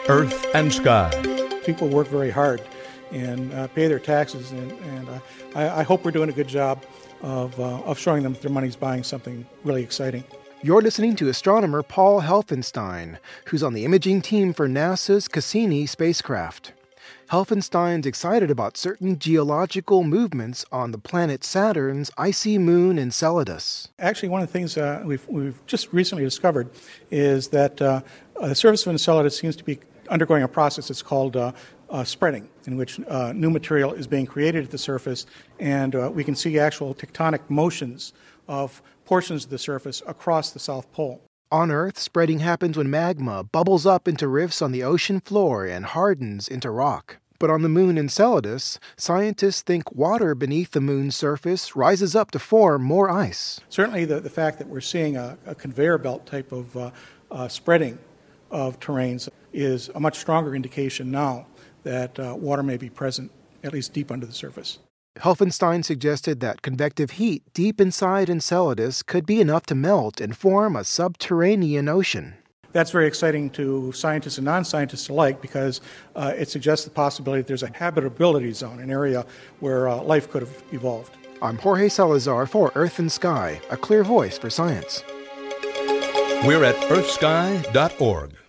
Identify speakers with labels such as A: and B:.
A: Earth and Sky.
B: People work very hard and pay their taxes, and I hope we're doing a good job of showing them that their money's buying something really exciting.
C: You're listening to astronomer Paul Helfenstein, who's on the imaging team for NASA's Cassini spacecraft. Helfenstein's excited about certain geological movements on the planet Saturn's icy moon Enceladus.
B: Actually, one of the things we've just recently discovered is that the surface of Enceladus seems to be undergoing a process that's called spreading, in which new material is being created at the surface, and we can see actual tectonic motions of portions of the surface across the South Pole.
C: On Earth, spreading happens when magma bubbles up into rifts on the ocean floor and hardens into rock. But on the moon Enceladus, scientists think water beneath the moon's surface rises up to form more ice.
B: Certainly the fact that we're seeing a conveyor belt type of spreading of terrains is a much stronger indication now that water may be present, at least deep under the surface.
C: Helfenstein suggested that convective heat deep inside Enceladus could be enough to melt and form a subterranean ocean.
B: That's very exciting to scientists and non-scientists alike because it suggests the possibility that there's a habitability zone, an area where life could have evolved.
C: I'm Jorge Salazar for Earth and Sky, a clear voice for science.
A: We're at earthsky.org.